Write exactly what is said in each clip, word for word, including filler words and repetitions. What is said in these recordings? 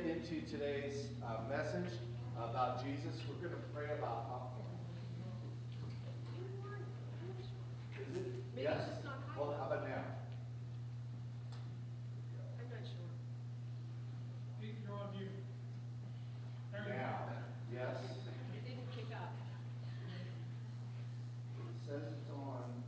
get into today's uh, message about Jesus, we're going to pray about popcorn. Is it? Maybe Yes? it's just not hot. Well, how about now? I'm not sure. You're on mute. There we go. Now. Yes? It didn't kick up. It says it's on.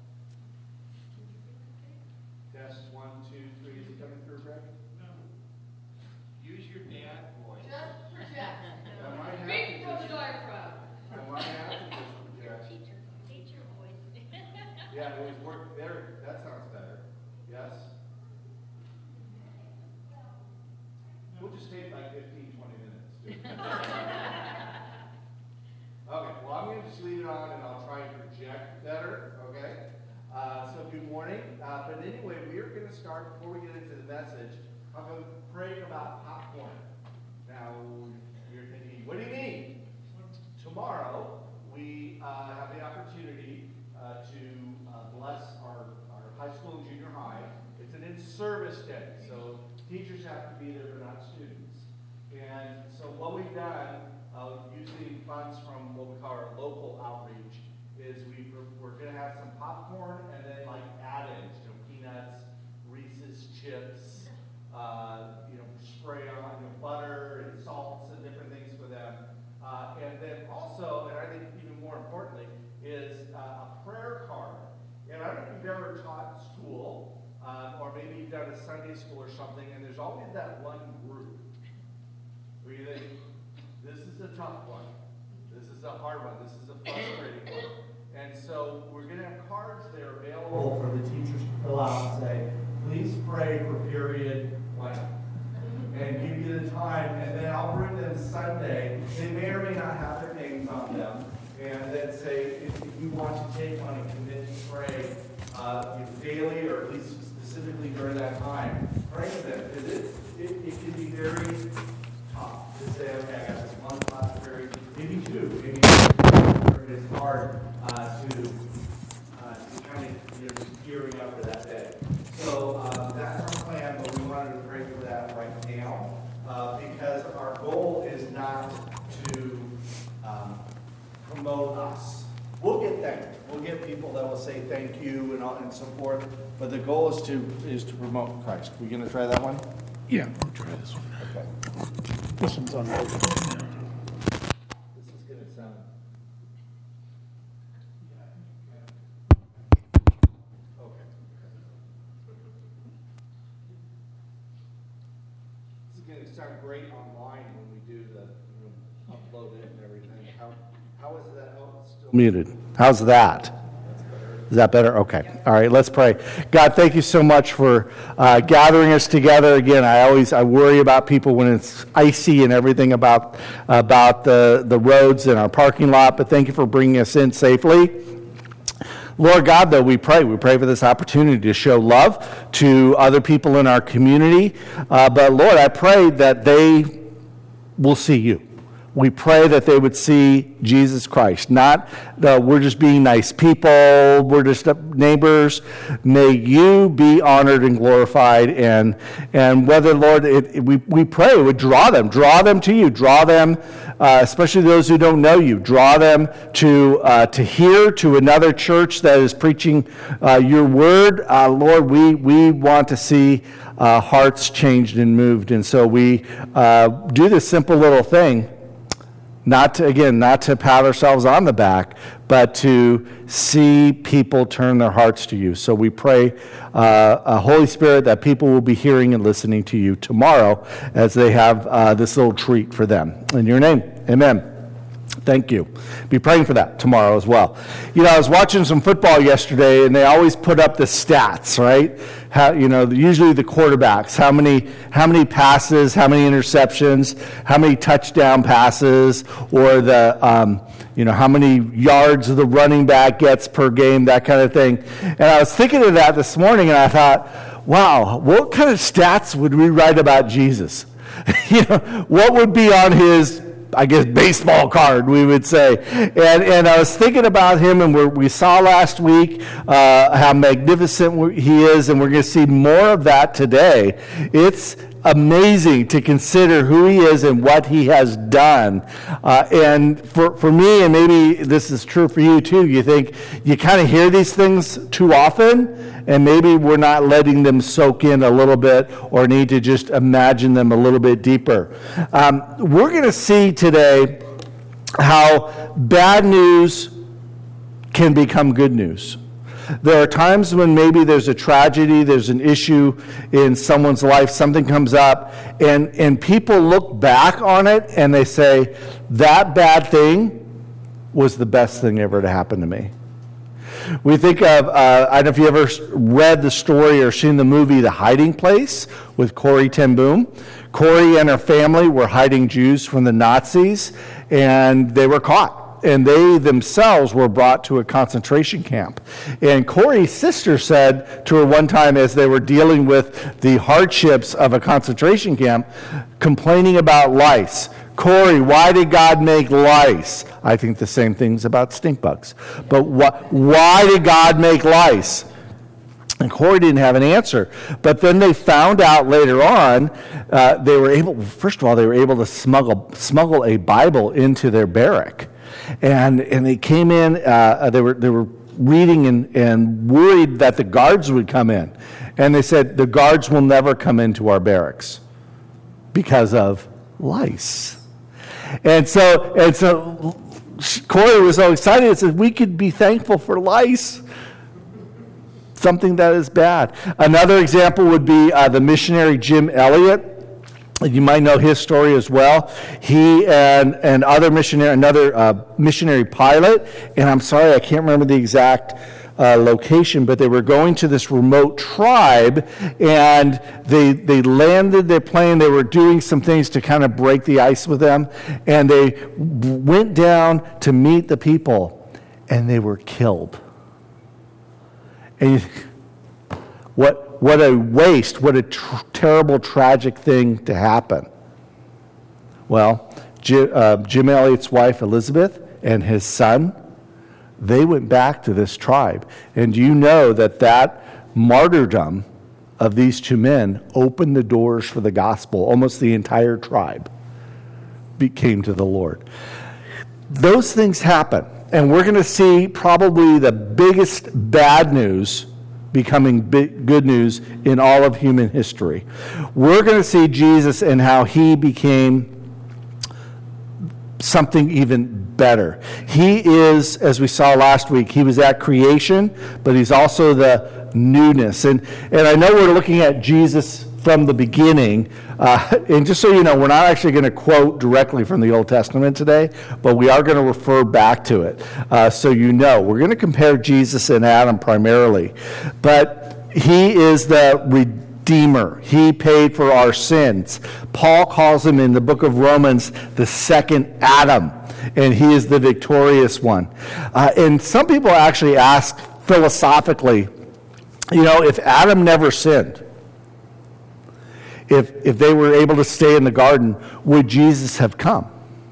Test one, two, three. Is it coming through, Greg? No. Use your dad voice. Just project. I might have Speak to from the just- diaphragm. I might have to just project. Teacher, teacher voice. Yeah, it was work there. That sounds better. Yes? We'll just take like fifteen, twenty minutes. Okay, well, I'm going to just leave it on and I'll try and project better, okay? Uh, so good morning. Uh, but anyway, we are going to start, before we get into the message, I'm going to pray about popcorn. Now, you're thinking, what do you mean? Tomorrow, we uh, have the opportunity uh, to uh, bless our, our high school and junior high. It's an in-service day, so teachers have to be there, but not students. And so what we've done, uh, using funds from what we call our local outreach, is we, we're going to have some popcorn and then like add-ins, you know, peanuts, Reese's chips, uh, you know, spray on, you know, butter and salts and different things for them. Uh, and then also, and I think even more importantly, is uh, a prayer card. And I don't know if you've ever taught school, uh, or maybe you've done a Sunday school or something, and there's always that one group where you think, this is a tough one, this is a hard one, this is a frustrating one. And so we're going to have cards there available for the teachers to fill out and say, please pray for period blank. And give you the time, and then I'll bring them Sunday. They may or may not have their names on them. And then say, if, if you want to take one and commit to pray uh, daily, or at least specifically during that time, pray for them. Because it, it, it can be very tough to say, okay, I got this one class period, maybe two, maybe three. It's hard uh, to, uh, to kind of, you know, just gearing up for that day. So uh, that's our plan, but we wanted to pray for that right now uh, because our goal is not to um, promote us. We'll get thanked. We'll get people that will say thank you and, all, and so forth, but the goal is to is to promote Christ. We going to try that one? Yeah, we'll try this one. Okay. This one's on. This is going to sound. Okay. This is going to sound great online when we do the you know, upload it and everything. How how is that? Oh, it's still Muted. How's that? Is that better? Okay. All right, let's pray. God, thank you so much for uh, gathering us together. Again, I always I worry about people when it's icy and everything about about the, the roads and our parking lot, but thank you for bringing us in safely. Lord God, though, we pray. We pray for this opportunity to show love to other people in our community. Uh, but, Lord, I pray that they will see you. We pray that they would see Jesus Christ, not uh, we're just being nice people, we're just neighbors. May you be honored and glorified, and and whether, Lord, it, it, we, we pray it would draw them, draw them to you, draw them, uh, especially those who don't know you, draw them to uh, to hear, to another church that is preaching uh, your word. Uh, Lord, we, we want to see uh, hearts changed and moved, and so we uh, do this simple little thing. Not to, again, not to pat ourselves on the back, but to see people turn their hearts to you. So we pray, uh, uh, Holy Spirit, that people will be hearing and listening to you tomorrow as they have uh, this little treat for them. In your name, amen. Thank you. Be praying for that tomorrow as well. You know, I was watching some football yesterday, and they always put up the stats, right? How, you know, usually the quarterbacks, how many how many passes, how many interceptions, how many touchdown passes, or the um, you know how many yards the running back gets per game, that kind of thing. And I was thinking of that this morning, and I thought, wow, what kind of stats would we write about Jesus? You know, what would be on his, I guess, baseball card, we would say. And and I was thinking about him, and we're, we saw last week uh, how magnificent he is, and we're going to see more of that today. It's amazing to consider who he is and what he has done. Uh, and for, for me, and maybe this is true for you too, you think you kind of hear these things too often, and maybe we're not letting them soak in a little bit or need to just imagine them a little bit deeper. Um, we're going to see today how bad news can become good news. There are times when maybe there's a tragedy, there's an issue in someone's life, something comes up, and, and people look back on it and they say, that bad thing was the best thing ever to happen to me. We think of, uh, I don't know if you ever read the story or seen the movie The Hiding Place with Corrie ten Boom. Corrie and her family were hiding Jews from the Nazis, and they were caught. And they themselves were brought to a concentration camp. And Corrie's sister said to her one time as they were dealing with the hardships of a concentration camp, complaining about lice, Corrie, why did God make lice? I think the same thing's about stink bugs. But wh- why did God make lice? And Corrie didn't have an answer. But then they found out later on, uh, they were able, first of all, they were able to smuggle, smuggle a Bible into their barrack. And and they came in, uh, they were they were reading and, and worried that the guards would come in. And they said, the guards will never come into our barracks because of lice. And so, and so Corrie was so excited, and said, we could be thankful for lice. Something that is bad. Another example would be uh, the missionary Jim Elliot. You might know his story as well. He and and other missionary, another uh, missionary pilot, and I'm sorry I can't remember the exact uh, location, but they were going to this remote tribe, and they they landed their plane. They were doing some things to kind of break the ice with them, and they went down to meet the people, and they were killed. And you, what? What a waste, what a tr- terrible, tragic thing to happen. Well, Jim, uh, Jim Elliot's wife, Elizabeth, and his son, they went back to this tribe. And you know that that martyrdom of these two men opened the doors for the gospel. Almost the entire tribe came to the Lord. Those things happen. And we're going to see probably the biggest bad news becoming big, good news in all of human history. We're going to see Jesus and how he became something even better. He is, as we saw last week, he was at creation, but he's also the newness. And, and I know we're looking at Jesus from the beginning, uh, and just so you know, we're not actually going to quote directly from the Old Testament today, but we are going to refer back to it. Uh, so you know, we're going to compare Jesus and Adam primarily, but he is the Redeemer. He paid for our sins. Paul calls him in the book of Romans the second Adam, and he is the victorious one. Uh, and some people actually ask philosophically, you know, if Adam never sinned, If if they were able to stay in the garden, would Jesus have come?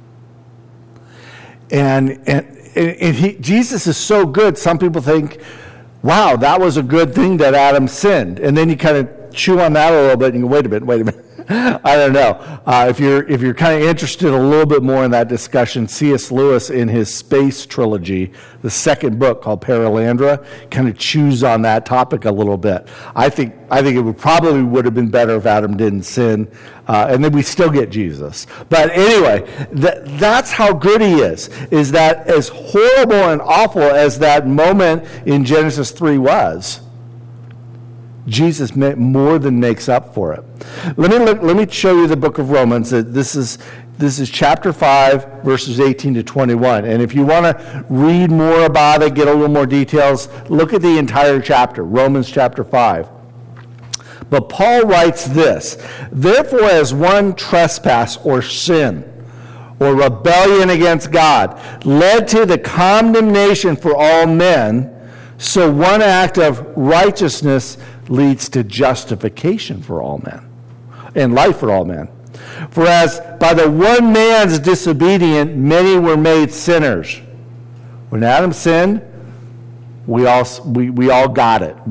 And and, and he, Jesus is so good, some people think, wow, that was a good thing that Adam sinned. And then you kind of chew on that a little bit and you go, wait a minute, wait a minute. I don't know. Uh, if you're if you're kind of interested a little bit more in that discussion, C S Lewis in his Space trilogy, the second book called Paralandra, kind of chews on that topic a little bit. I think I think it would probably would have been better if Adam didn't sin, uh, and then we still get Jesus. But anyway, that that's how good he is. Is that as horrible and awful as that moment in Genesis three was? Jesus more than makes up for it. Let me look, let me show you the book of Romans. This is this is chapter five, verses eighteen to twenty-one. And if you want to read more about it, get a little more details, look at the entire chapter, Romans chapter five. But Paul writes this: therefore, as one trespass or sin or rebellion against God led to the condemnation for all men, so one act of righteousness leads to justification for all men, and life for all men. For as by the one man's disobedience many were made sinners. When Adam sinned, we all we, we all got it. We,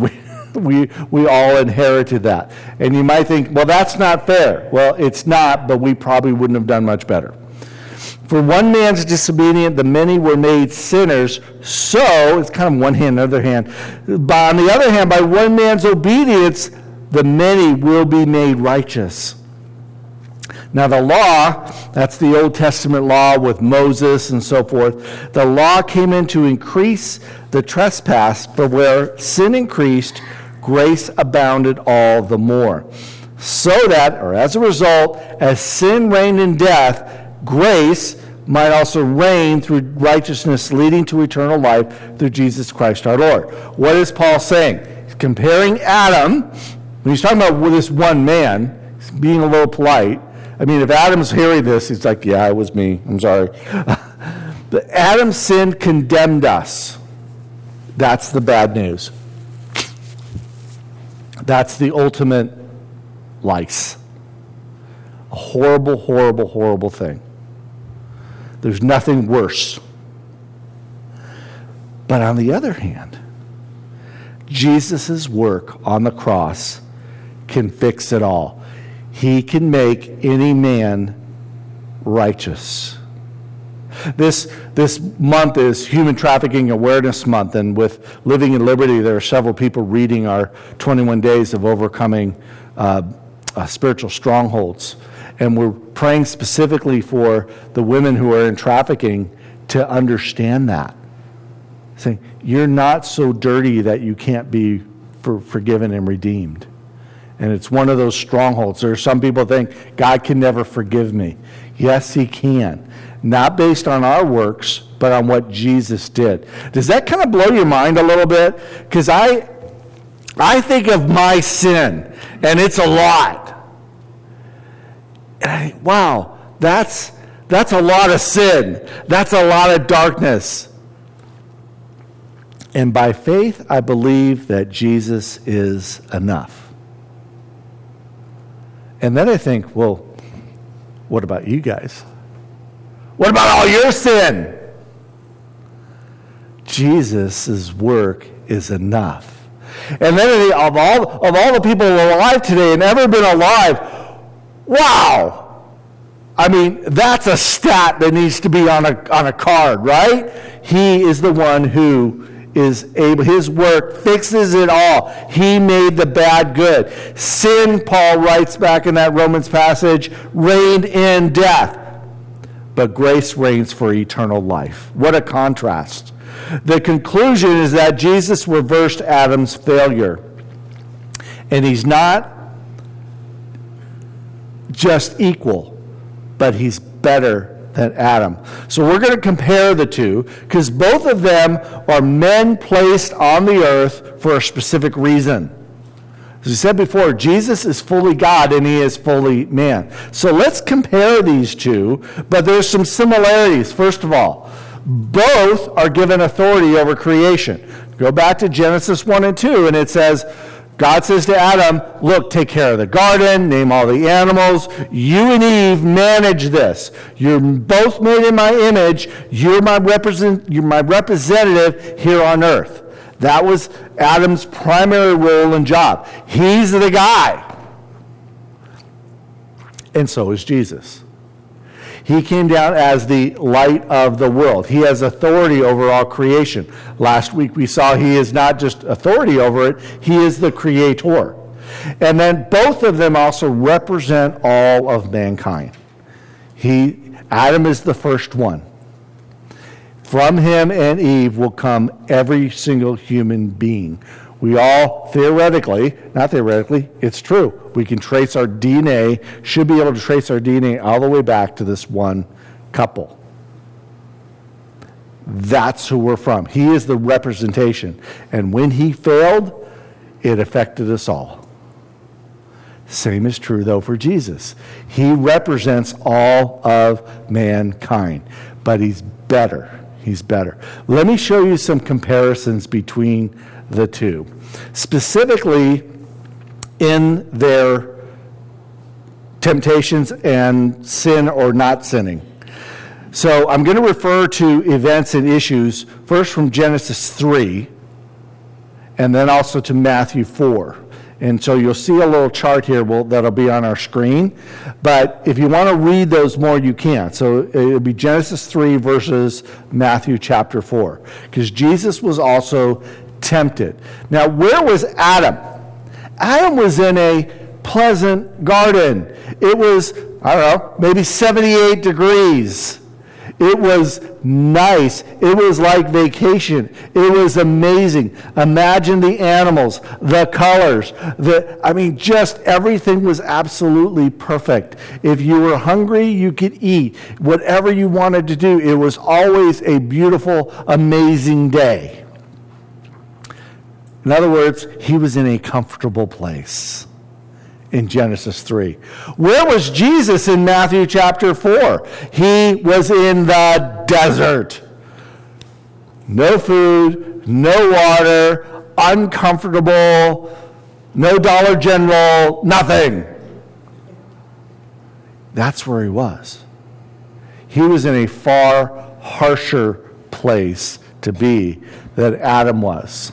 We, we all inherited that. And you might think, well, that's not fair. Well, it's not, but we probably wouldn't have done much better. For one man's disobedience, the many were made sinners. So, it's kind of one hand, other hand. But on the other hand, by one man's obedience, the many will be made righteous. Now the law, that's the Old Testament law with Moses and so forth. The law came in to increase the trespass, but where sin increased, grace abounded all the more. So that, or as a result, as sin reigned in death, grace might also reign through righteousness, leading to eternal life through Jesus Christ our Lord. What is Paul saying? He's comparing Adam, when he's talking about this one man, he's being a little polite. I mean, if Adam's hearing this, he's like, yeah, it was me. I'm sorry. But Adam's sin condemned us. That's the bad news. That's the ultimate lice. A horrible, horrible, horrible thing. There's nothing worse. But on the other hand, Jesus' work on the cross can fix it all. He can make any man righteous. This, this month is Human Trafficking Awareness Month, and with Living in Liberty, there are several people reading our twenty-one Days of Overcoming uh, uh, Spiritual Strongholds. And we're praying specifically for the women who are in trafficking to understand that. Saying, you're not so dirty that you can't be for, forgiven and redeemed. And it's one of those strongholds. There are some people think, God can never forgive me. Yes, he can. Not based on our works, but on what Jesus did. Does that kind of blow your mind a little bit? Because I, I think of my sin, and it's a lot. And I think, wow, that's, that's a lot of sin. That's a lot of darkness. And by faith, I believe that Jesus is enough. And then I think, well, what about you guys? What about all your sin? Jesus' work is enough. And then I think, of all, of all the people alive today and ever been alive, wow! I mean, that's a stat that needs to be on a, on a card, right? He is the one who is able, his work fixes it all. He made the bad good. Sin, Paul writes back in that Romans passage, reigned in death. But grace reigns for eternal life. What a contrast. The conclusion is that Jesus reversed Adam's failure. And he's not just equal, but he's better than Adam. So we're going to compare the two, because both of them are men placed on the earth for a specific reason. As we said before, Jesus is fully God and he is fully man. So let's compare these two, but there's some similarities. First of all, both are given authority over creation. Go back to Genesis one and two, and it says, God says to Adam, look, take care of the garden, name all the animals. You and Eve manage this. You're both made in my image. You're my, represent, you're my representative here on earth. That was Adam's primary role and job. He's the guy. And so is Jesus. He came down as the light of the world. He has authority over all creation. Last week we saw he is not just authority over it, he is the creator. And then both of them also represent all of mankind. He, Adam is the first one. From him and Eve will come every single human being. We all, theoretically, not theoretically, it's true. We can trace our D N A, should be able to trace our D N A all the way back to this one couple. That's who we're from. He is the representation. And when he failed, it affected us all. Same is true, though, for Jesus. He represents all of mankind, but he's better. He's better. Let me show you some comparisons between the two, specifically in their temptations and sin or not sinning. So I'm going to refer to events and issues first from Genesis three, and then also to Matthew four. And so you'll see a little chart here will, that'll be on our screen. But if you want to read those more, you can. So it'll be Genesis three versus Matthew chapter four. Because Jesus was also tempted. Now, where was Adam? Adam was in a pleasant garden. It was, I don't know, maybe seventy-eight degrees. It was nice. It was like vacation. It was amazing. Imagine the animals, the colors, the, I mean, just everything was absolutely perfect. If you were hungry, you could eat. Whatever you wanted to do, it was always a beautiful, amazing day. In other words, he was in a comfortable place. In Genesis three. Where was Jesus in Matthew chapter four? He was in the desert. No food, no water, uncomfortable, no Dollar General, nothing. That's where he was. He was in a far harsher place to be than Adam was.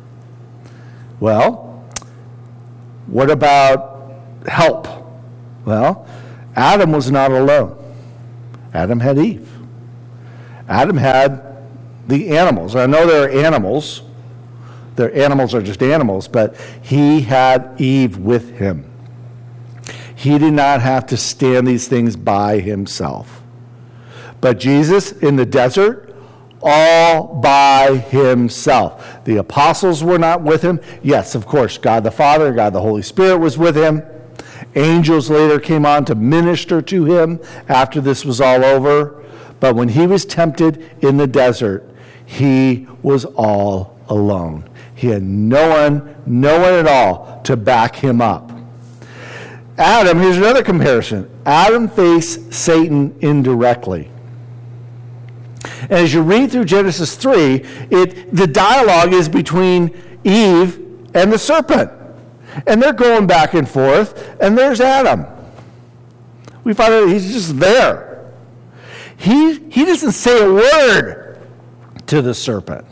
Well, what about help? Well, Adam was not alone. Adam had Eve. Adam had the animals. I know there are animals. Their animals are just animals, but he had Eve with him. He did not have to stand these things by himself. But Jesus in the desert, all by himself. The apostles were not with him. Yes, of course, God the Father, God the Holy Spirit was with him. Angels later came on to minister to him after this was all over. But when he was tempted in the desert, he was all alone. He had no one, no one at all to back him up. Adam, here's another comparison. Adam faced Satan indirectly. And as you read through Genesis three, it, the dialogue is between Eve and the serpent. And they're going back and forth, and there's Adam. We find out he's just there. He, he doesn't say a word to the serpent.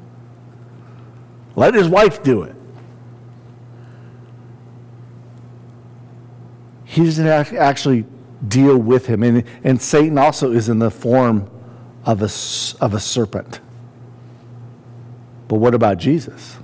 Let his wife do it. He doesn't actually deal with him. And, and Satan also is in the form of a, of a serpent. But what about Jesus?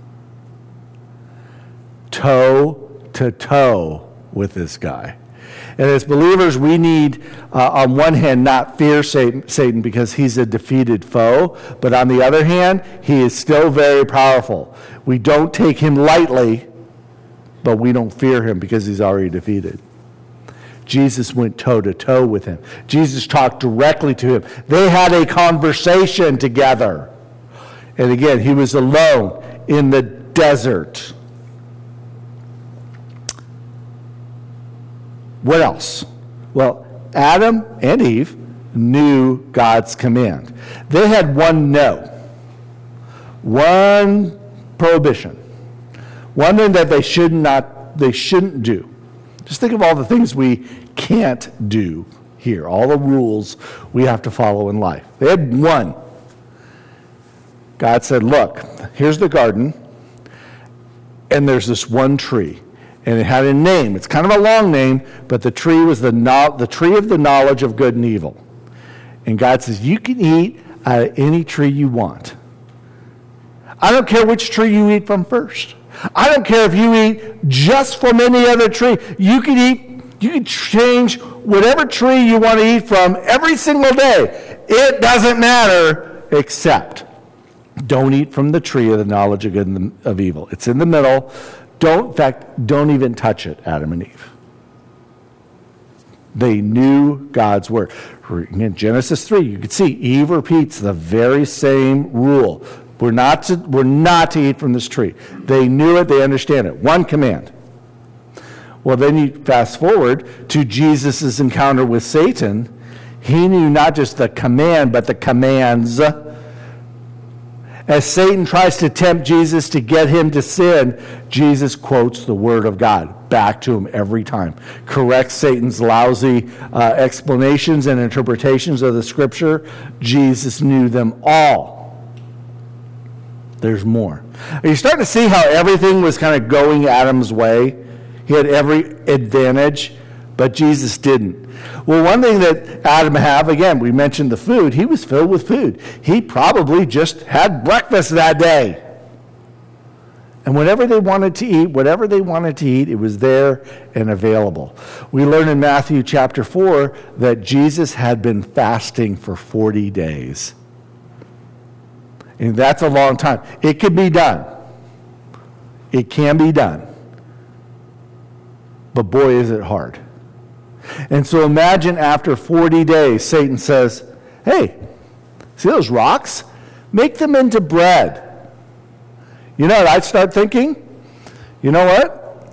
Toe to toe with this guy. And as believers, we need, uh, on one hand, not fear Satan, Satan because he's a defeated foe, but on the other hand, he is still very powerful. We don't take him lightly, but we don't fear him because he's already defeated. Jesus went toe to toe with him. Jesus talked directly to him. They had a conversation together. And again, he was alone in the desert. What else? Well, Adam and Eve knew God's command. They had one no, one prohibition, one thing that they should not, they shouldn't do. Just think of all the things we can't do here, all the rules we have to follow in life. They had one. God said, look, here's the garden, and there's this one tree. And it had a name. It's kind of a long name, but the tree was the no- the tree of the knowledge of good and evil. And God says, you can eat out of any tree you want. I don't care which tree you eat from first. I don't care if you eat just from any other tree. You can eat, you can change whatever tree you want to eat from every single day. It doesn't matter, except don't eat from the tree of the knowledge of good and of evil. It's in the middle. Don't, in fact, don't even touch it, Adam and Eve. They knew God's word. In Genesis three, you can see Eve repeats the very same rule. We're not to, we're not to eat from this tree. They knew it, they understand it. One command. Well, then you fast forward to Jesus' encounter with Satan. He knew not just the command, but the commands. As Satan tries to tempt Jesus to get him to sin, Jesus quotes the Word of God back to him every time. Corrects Satan's lousy uh, explanations and interpretations of the Scripture. Jesus knew them all. There's more. Are you starting to see how everything was kind of going Adam's way? He had every advantage, but Jesus didn't. Well, one thing that Adam had, again, we mentioned the food. He was filled with food. He probably just had breakfast that day. And whatever they wanted to eat, whatever they wanted to eat, it was there and available. We learn in Matthew chapter four that Jesus had been fasting for forty days. And that's a long time. It could be done. It can be done. But boy, is it hard. And so imagine after forty days, Satan says, hey, see those rocks? Make them into bread. You know what I'd start thinking? You know what?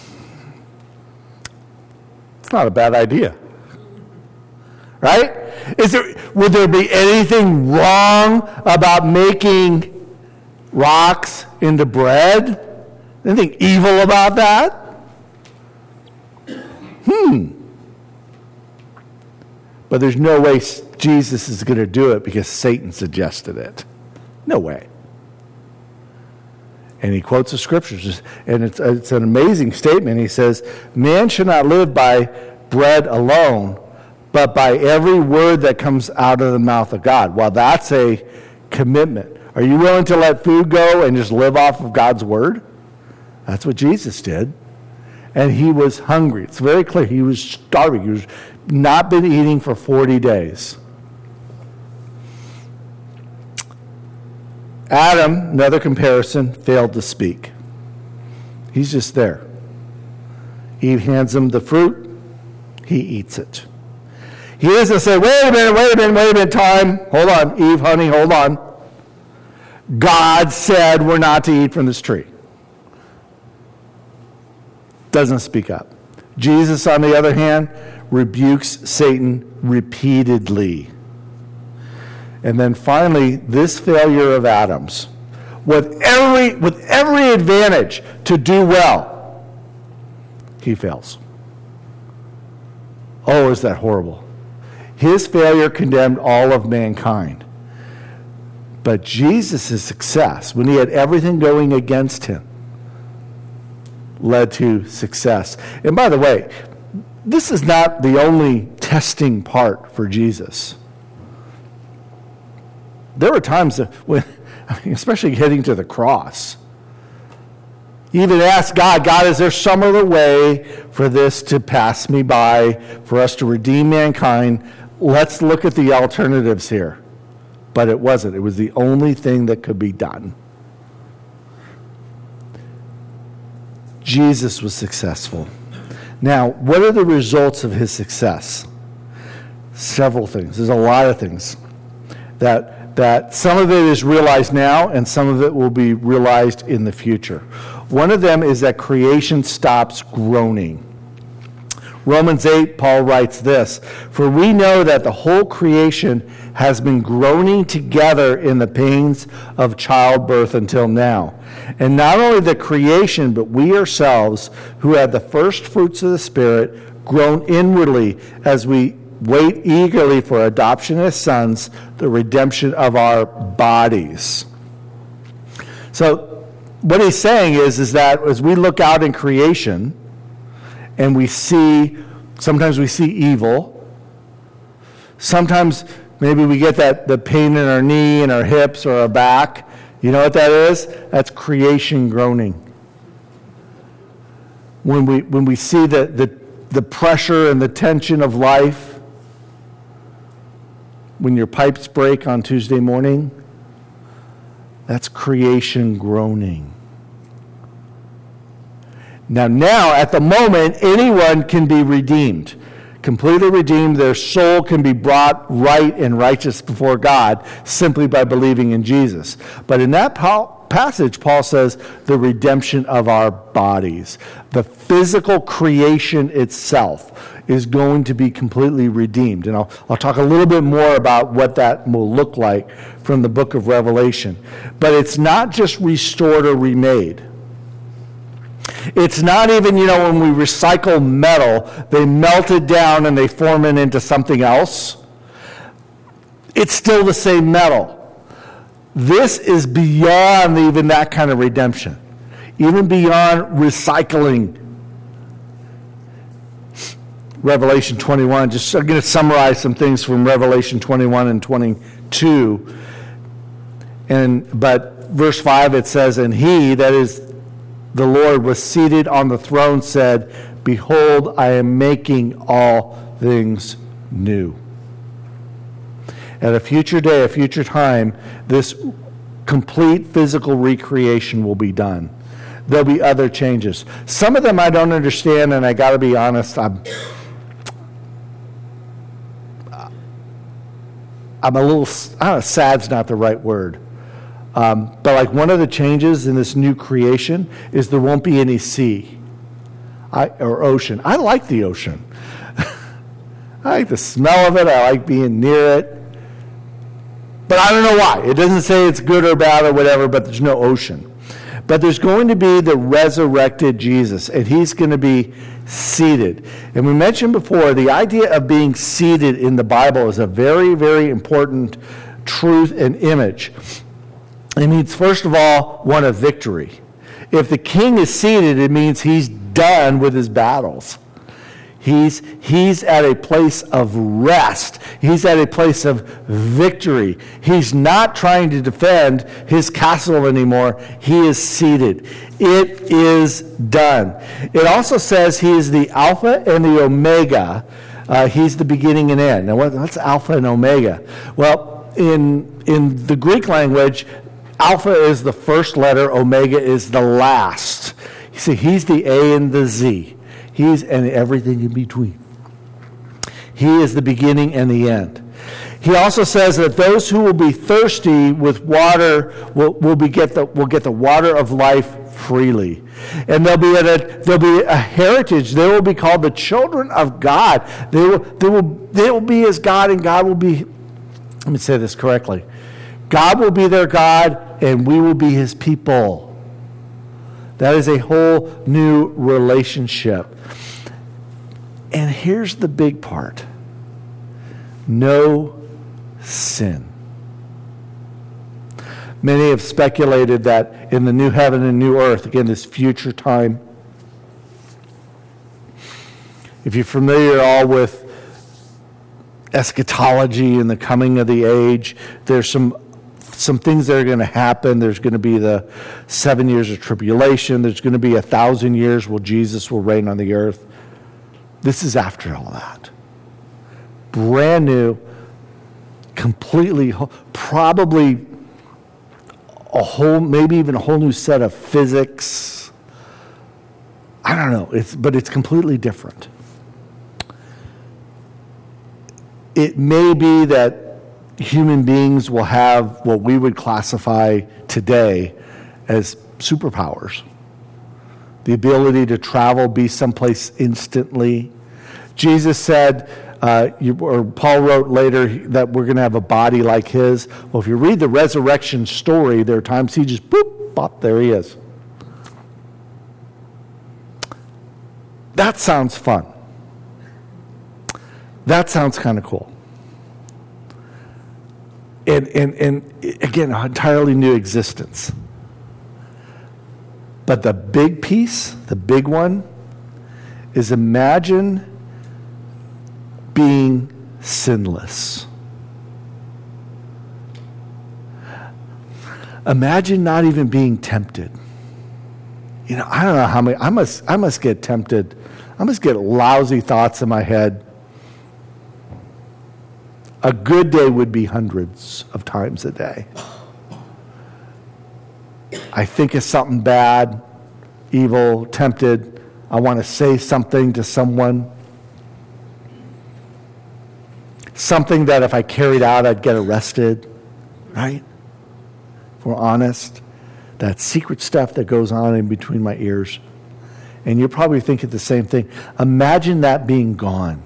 It's not a bad idea. Right? Is there, would there be anything wrong about making rocks into bread? Anything evil about that? Hmm. But there's no way Jesus is going to do it because Satan suggested it. No way. And he quotes the scriptures, and it's, it's an amazing statement. He says, man should not live by bread alone, but by every word that comes out of the mouth of God. Well, that's a commitment. Are you willing to let food go and just live off of God's word? That's what Jesus did. And he was hungry. It's very clear. He was starving. He was not been eating for forty days. Adam, another comparison, failed to speak. He's just there. Eve hands him the fruit. He eats it. He doesn't say, wait a minute, wait a minute, wait a minute, time. Hold on, Eve, honey, hold on. God said we're not to eat from this tree. Doesn't speak up. Jesus, on the other hand, rebukes Satan repeatedly. And then finally, this failure of Adam's, with every, with every advantage to do well, he fails. Oh, is that horrible? His failure condemned all of mankind. But Jesus' success, when he had everything going against him, led to success. And by the way, this is not the only testing part for Jesus. There were times when, especially getting to the cross, he even asked God, God, is there some other way for this to pass me by, for us to redeem mankind? Let's look at the alternatives here. But it wasn't. It was the only thing that could be done. Jesus was successful. Now, what are the results of his success? Several things. There's a lot of things. That that some of it is realized now and some of it will be realized in the future. One of them is that creation stops groaning. Romans eight, Paul writes this, for we know that the whole creation has been groaning together in the pains of childbirth until now. And not only the creation, but we ourselves, who have the first fruits of the Spirit, groan inwardly as we wait eagerly for adoption as sons, the redemption of our bodies. So what he's saying is, is that as we look out in creation and we see, sometimes we see evil, sometimes maybe we get that the pain in our knee and our hips or our back. You know what that is? That's creation groaning. When we when we see the, the, the pressure and the tension of life, when your pipes break on Tuesday morning, that's creation groaning. Now, now, at the moment, anyone can be redeemed, completely redeemed. Their soul can be brought right and righteous before God simply by believing in Jesus. But in that passage, Paul says the redemption of our bodies. The physical creation itself is going to be completely redeemed. And I'll, I'll talk a little bit more about what that will look like from the book of Revelation. But it's not just restored or remade. It's not even, you know, when we recycle metal, they melt it down and they form it into something else. It's still the same metal. This is beyond even that kind of redemption, even beyond recycling. Revelation twenty-one, just I'm going to summarize some things from Revelation twenty-one and twenty-two. And but verse five, it says, and he, that is the Lord, was seated on the throne, said, behold, I am making all things new. At a future day, a future time, this complete physical recreation will be done. There'll be other changes. Some of them I don't understand, and I got to be honest, I'm I'm a little, I don't know, sad's not the right word. Um, but like one of the changes in this new creation is there won't be any sea I, or ocean. I like the ocean. I like the smell of it. I like being near it. But I don't know why. It doesn't say it's good or bad or whatever, but there's no ocean. But there's going to be the resurrected Jesus, and he's going to be seated. And we mentioned before, the idea of being seated in the Bible is a very, very important truth and image. It means, first of all, one of victory. If the king is seated, it means he's done with his battles. He's, he's at a place of rest. He's at a place of victory. He's not trying to defend his castle anymore. He is seated. It is done. It also says he is the Alpha and the Omega. Uh, he's the beginning and end. Now, what, what's Alpha and Omega? Well, in, in the Greek language, Alpha is the first letter, Omega is the last. You see, he's the A and the Z. He's and everything in between. He is the beginning and the end. He also says that those who will be thirsty with water will, will be get the will get the water of life freely, and they'll be at a they'll be a heritage. They will be called the children of God. They will they will they will be as God, and God will be. Let me say this correctly. God will be their God, and we will be His people. That is a whole new relationship. And here's the big part. No sin. Many have speculated that in the new heaven and new earth, again, this future time, if you're familiar all with eschatology and the coming of the age, there's some Some things that are going to happen. There's going to be the seven years of tribulation. There's going to be a thousand years where Jesus will reign on the earth. This is after all that. Brand new, completely, probably a whole, maybe even a whole new set of physics. I don't know, it's, but it's completely different. It may be that human beings will have what we would classify today as superpowers. The ability to travel, be someplace instantly. Jesus said, uh, you, or Paul wrote later, that we're going to have a body like his. Well, if you read the resurrection story, there are times he just, boop, pop, there he is. That sounds fun. That sounds kind of cool. And, and, and again, an entirely new existence. But the big piece, the big one, is imagine being sinless. Imagine not even being tempted. You know, I don't know how many, I must, I must get tempted. I must get lousy thoughts in my head. A good day would be hundreds of times a day. I think of something bad, evil, tempted. I want to say something to someone. Something that if I carried out, I'd get arrested. Right? If we're honest. That secret stuff that goes on in between my ears. And you're probably thinking the same thing. Imagine that being gone.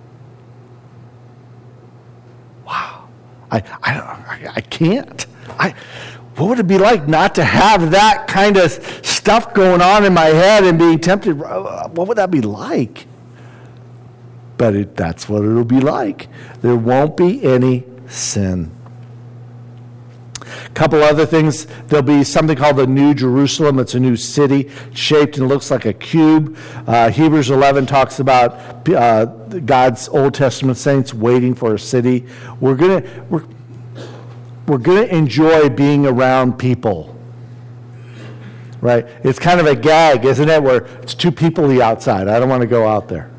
I, I I can't. I, what would it be like not to have that kind of stuff going on in my head and being tempted? What would that be like? But it, that's what it'll be like. There won't be any sin. A couple other things, there'll be something called the New Jerusalem. It's a new city, shaped and looks like a cube. Uh, Hebrews eleven talks about uh, God's Old Testament saints waiting for a city. We're gonna we're we're gonna enjoy being around people, right? It's kind of a gag, isn't it? Where it's too peoply outside. I don't want to go out there.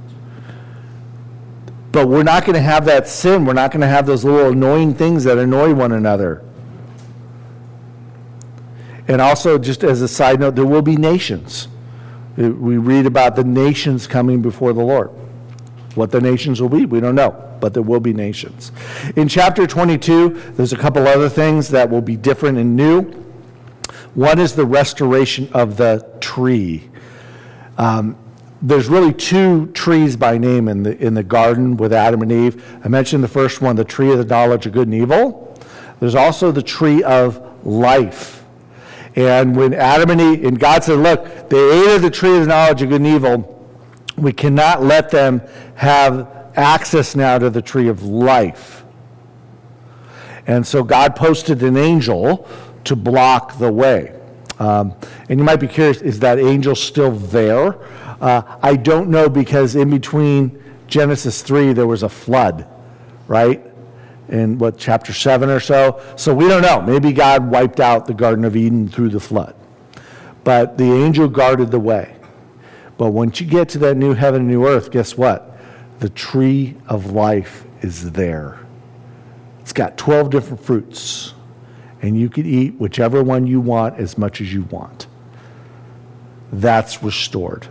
But we're not going to have that sin. We're not going to have those little annoying things that annoy one another. And also, just as a side note, there will be nations. We read about the nations coming before the Lord. What the nations will be, we don't know, but there will be nations. In chapter twenty-two, there's a couple other things that will be different and new. One is the restoration of the tree. Um, There's really two trees by name in the in the garden with Adam and Eve. I mentioned the first one, the tree of the knowledge of good and evil. There's also the tree of life. And when Adam and Eve, and God said, look, they ate of the tree of the knowledge of good and evil. We cannot let them have access now to the tree of life. And so God posted an angel to block the way. Um, and you might be curious, is that angel still there? Uh, I don't know, because in between Genesis three, there was a flood, right? In what, chapter seven or so? So we don't know. Maybe God wiped out the Garden of Eden through the flood. But the angel guarded the way. But once you get to that new heaven and new earth, guess what? The tree of life is there. It's got twelve different fruits. And you can eat whichever one you want as much as you want. That's restored.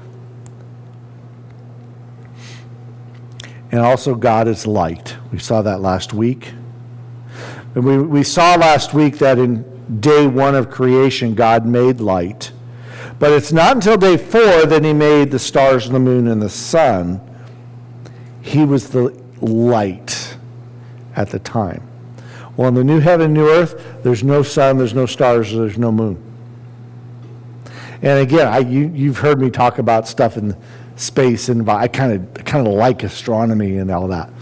And also, God is light. We saw that last week. And we, we saw last week that in day one of creation, God made light. But it's not until day four that he made the stars and the moon and the sun. He was the light at the time. Well, in the new heaven and new earth, there's no sun, there's no stars, there's no moon. And again, I, you, you've heard me talk about stuff in space, and I kind of kind of like astronomy and all that.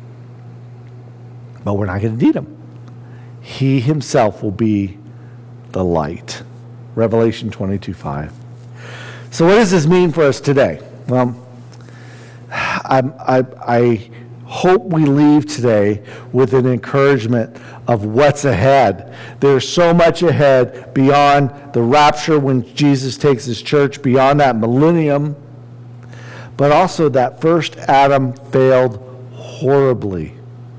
But we're not going to need him. He himself will be the light. Revelation twenty-two five. So what does this mean for us today? Well, I, I, I hope we leave today with an encouragement of what's ahead. There's so much ahead beyond the rapture when Jesus takes his church, beyond that millennium. But also that first Adam failed horribly.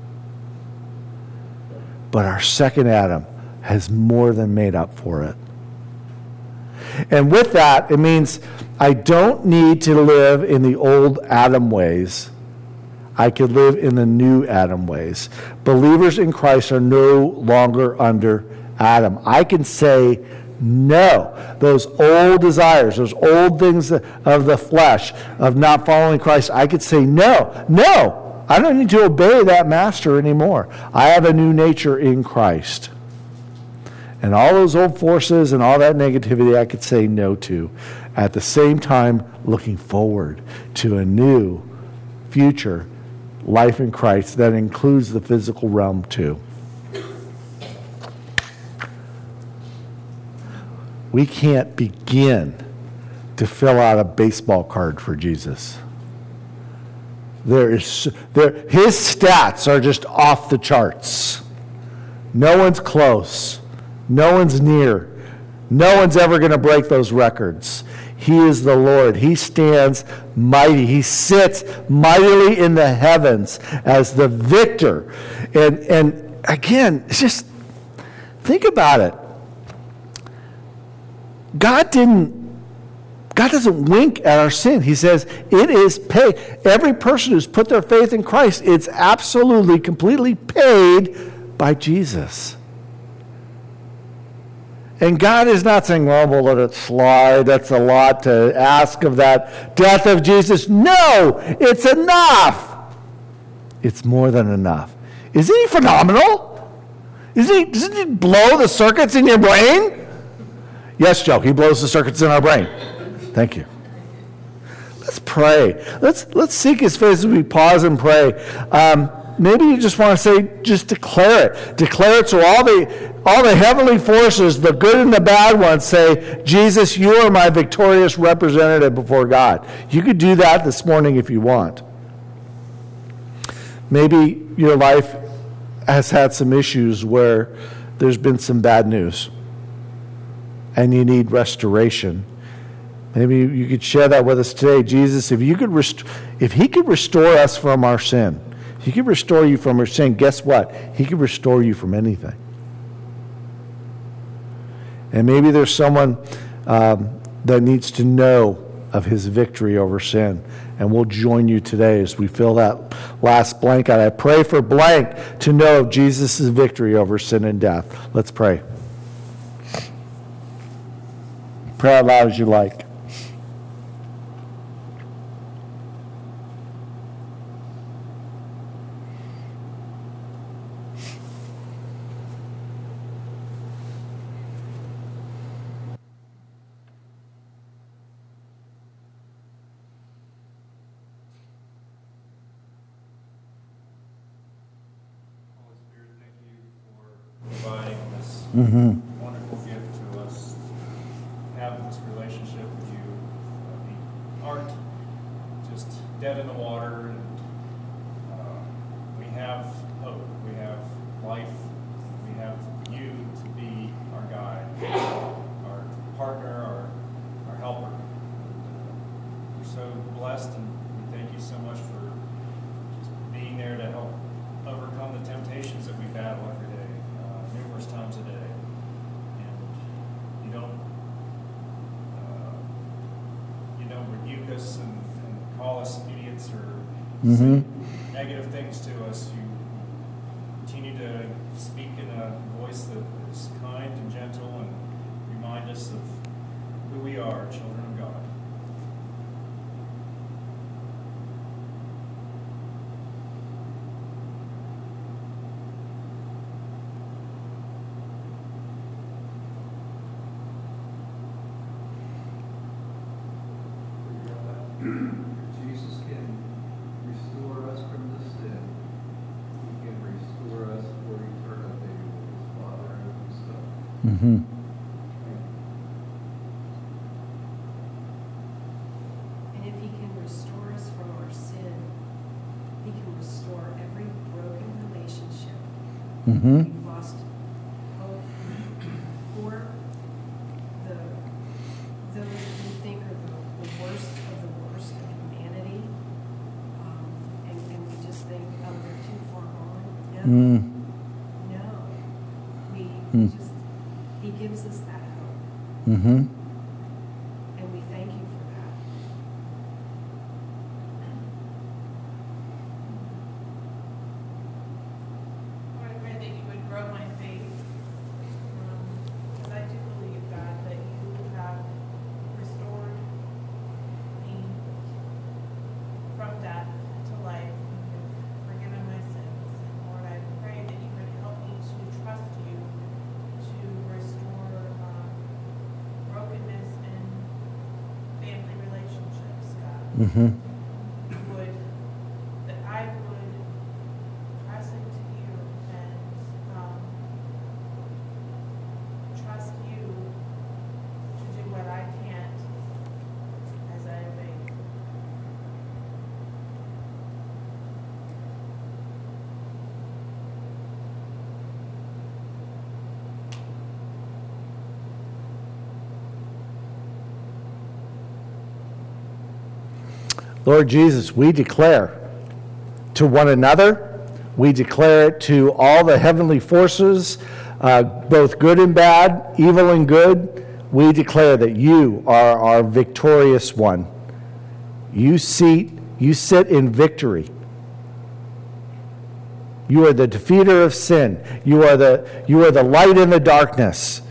But our second Adam has more than made up for it. And with that, it means I don't need to live in the old Adam ways. I could live in the new Adam ways. Believers in Christ are no longer under Adam. I can say no. Those old desires, those old things of the flesh, of not following Christ, I could say no. No. I don't need to obey that master anymore. I have a new nature in Christ. And all those old forces and all that negativity I could say no to. At the same time, looking forward to a new future life in Christ that includes the physical realm too. We can't begin to fill out a baseball card for Jesus. There is there his stats are just off the charts. No one's close. No one's near. No one's ever going to break those records. He is the Lord. He stands mighty. He sits mightily in the heavens as the victor. And and again, it's just think about it. God didn't, God doesn't wink at our sin. He says it is paid. Every person who's put their faith in Christ, it's absolutely, completely paid by Jesus. And God is not saying, well, we'll let it slide. That's a lot to ask of that death of Jesus. No, it's enough. It's more than enough. Isn't he phenomenal? Isn't he, doesn't he blow the circuits in your brain? Yes, Joe, he blows the circuits in our brain. Thank you. Let's pray. Let's let's seek his face as we pause and pray. Um, maybe you just want to say, just declare it. Declare it so all the, all the heavenly forces, the good and the bad ones, say, Jesus, you are my victorious representative before God. You could do that this morning if you want. Maybe your life has had some issues where there's been some bad news and you need restoration. Maybe you could share that with us today. Jesus, if you could rest- if he could restore us from our sin, if he could restore you from our sin, guess what? He could restore you from anything. And maybe there's someone um, that needs to know of his victory over sin. And we'll join you today as we fill that last blank out. I pray for blank to know of Jesus' victory over sin and death. Let's pray. Pray out loud as you like. Holy Spirit, thank you for providing this Mm-hmm. wonderful gift to us, having this relationship with you. Uh, we aren't just dead in the water, and uh, we have hope, we have life, we have you to be our guide, our partner, our, our helper. And, uh, we're so blessed, and we thank you so much for just being there to help overcome the temptations that we battle every day, uh, numerous times a day. And you don't, uh, you don't rebuke us and, and call us idiots or Mm-hmm. say negative things to us. You continue to speak in a voice that is kind and gentle and remind us of who we are, children of God. Jesus can restore us from the sin. He can restore us for eternity with his Father and his Son. Mm-hmm. And if he can restore us from our sin, he can restore every broken relationship. Mm-hmm. We've lost hope for the, those we think are the, the worst of the worst of humanity. Um, and, and we just think, oh, they're too far gone. No, Mm. no. We Mm. just, he gives us that hope. Mm-hmm. And we thank you for that. Lord, I pray that you would grow my faith, because I do believe, God, that you have restored me from death to life. You've forgiven my sins. And Lord, I pray that you would help me to trust you to restore um, brokenness in family relationships, God. Mm-hmm. Would, that I would press into you and um, trust you to do what I can't as I obey you. Lord Jesus, we declare to one another, we declare it to all the heavenly forces, uh, both good and bad, evil and good. We declare that you are our victorious one. You seat, you sit in victory. You are the defeater of sin. You are the, you are the light in the darkness.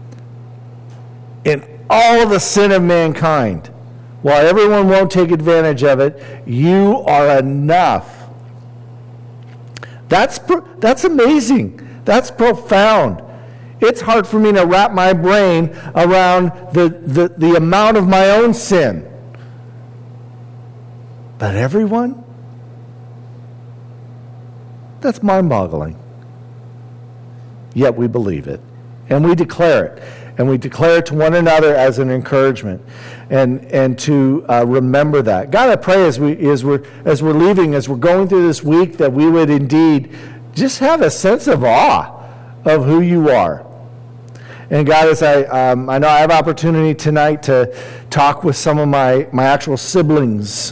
In all the sin of mankind, while everyone won't take advantage of it, you are enough. That's, that's amazing. That's profound. It's hard for me to wrap my brain around the, the, the amount of my own sin. But everyone? That's mind-boggling. Yet we believe it, and we declare it, and we declare it to one another as an encouragement, and and to uh, remember that. God, I pray as we as we're as we're leaving, as we're going through this week, that we would indeed just have a sense of awe of who you are. And God, as I um, I know I have opportunity tonight to talk with some of my my actual siblings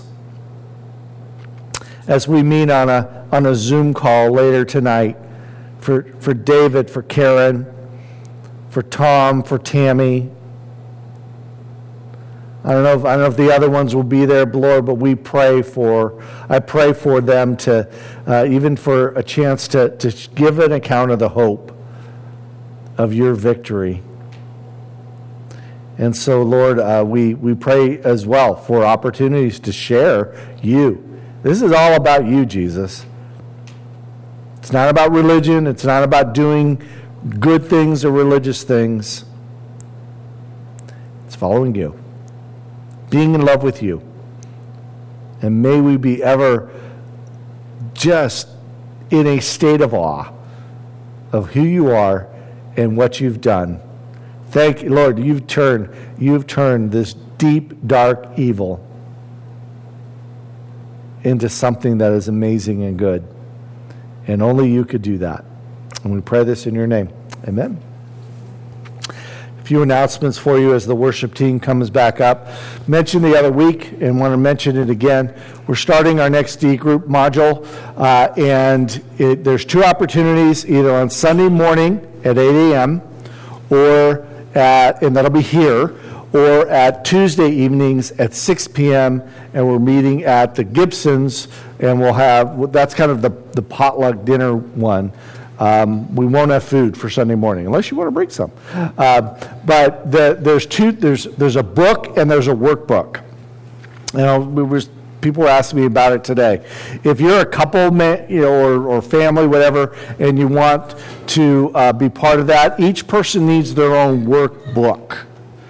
as we meet on a on a Zoom call later tonight. For, for David, for Karen, for Tom, for Tammy. I don't know if I don't know if the other ones will be there, Lord, but we pray for, I pray for them to, uh, even for a chance to, to give an account of the hope of your victory. And so, Lord, uh, we, we pray as well for opportunities to share you. This is all about you, Jesus. It's not about religion. It's not about doing good things or religious things. It's following you, being in love with you. And may we be ever just in a state of awe of who you are and what you've done. Thank you, Lord, you've turned, you've turned this deep, dark evil into something that is amazing and good. And only you could do that. And we pray this in your name. Amen. A few announcements for you as the worship team comes back up. Mentioned the other week and want to mention it again. We're starting our next D group module. Uh, and it, there's two opportunities, either on Sunday morning at eight a.m. or at, and that'll be here, or at Tuesday evenings at six p.m. and we're meeting at the Gibsons, and we'll have, that's kind of the, the potluck dinner one. Um, we won't have food for Sunday morning, unless you want to bring some. Uh, but the, there's two, there's there's a book and there's a workbook. You know, we were, people were asking me about it today. If you're a couple, you know, or, or family, whatever, and you want to uh, be part of that, each person needs their own workbook.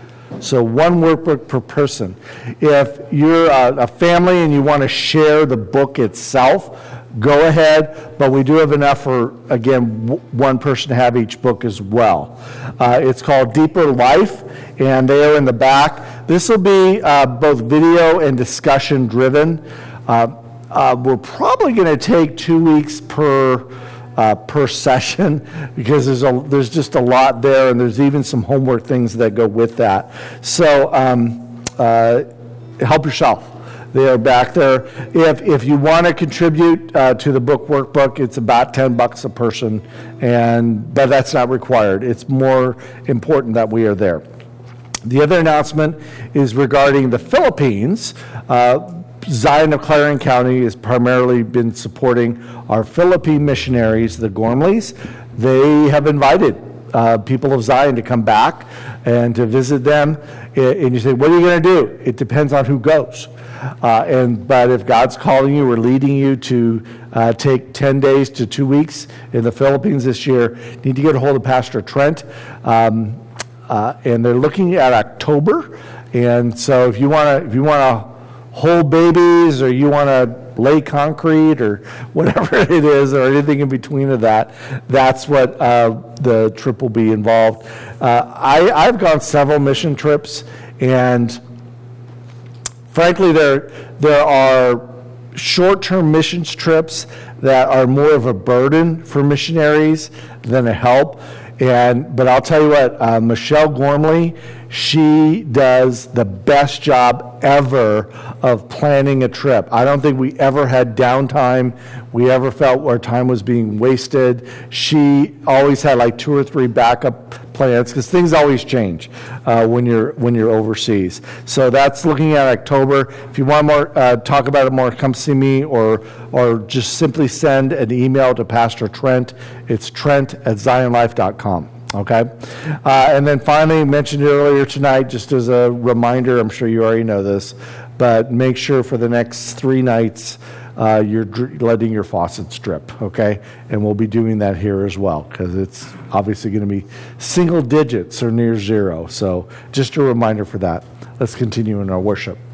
So one workbook per person. If you're a, a family and you want to share the book itself, go ahead, but we do have enough for, again, w- one person to have each book as well. Uh, it's called Deeper Life, and they are in the back. This will be uh, both video and discussion driven. Uh, uh, we're probably going to take two weeks per Uh, per session, because there's a there's just a lot there, and there's even some homework things that go with that. So um, uh, help yourself. They are back there. If if you want to contribute uh, to the book workbook, it's about ten bucks a person, and but that's not required. It's more important that we are there. The other announcement is regarding the Philippines. Uh, Zion of Clarion County has primarily been supporting our Philippine missionaries, the Gormleys. They have invited uh, people of Zion to come back and to visit them. And you say, what are you going to do? It depends on who goes. Uh, and but if God's calling you or leading you to uh, take ten days to two weeks in the Philippines this year, you need to get a hold of Pastor Trent. Um, uh, and they're looking at October. And so if you want to, if you want to hold babies, or you want to lay concrete, or whatever it is, or anything in between of that, that's what uh, the trip will be involved. Uh, I, I've gone several mission trips, and frankly, there there are short-term missions trips that are more of a burden for missionaries than a help. And but I'll tell you what, uh, Michelle Gormley, she does the best job ever of planning a trip. I don't think we ever had downtime. We ever felt our time was being wasted. She always had like two or three backup plans, because things always change uh, when you're when you're overseas. So that's looking at October. If you want more, uh, talk about it more, come see me, or or just simply send an email to Pastor Trent. It's Trent at Zion Life dot com. Okay, uh, and then finally, mentioned earlier tonight, just as a reminder, I'm sure you already know this, but make sure for the next three nights uh, you're dr- letting your faucets drip, okay? And we'll be doing that here as well, because it's obviously going to be single digits or near zero. So just a reminder for that. Let's continue in our worship.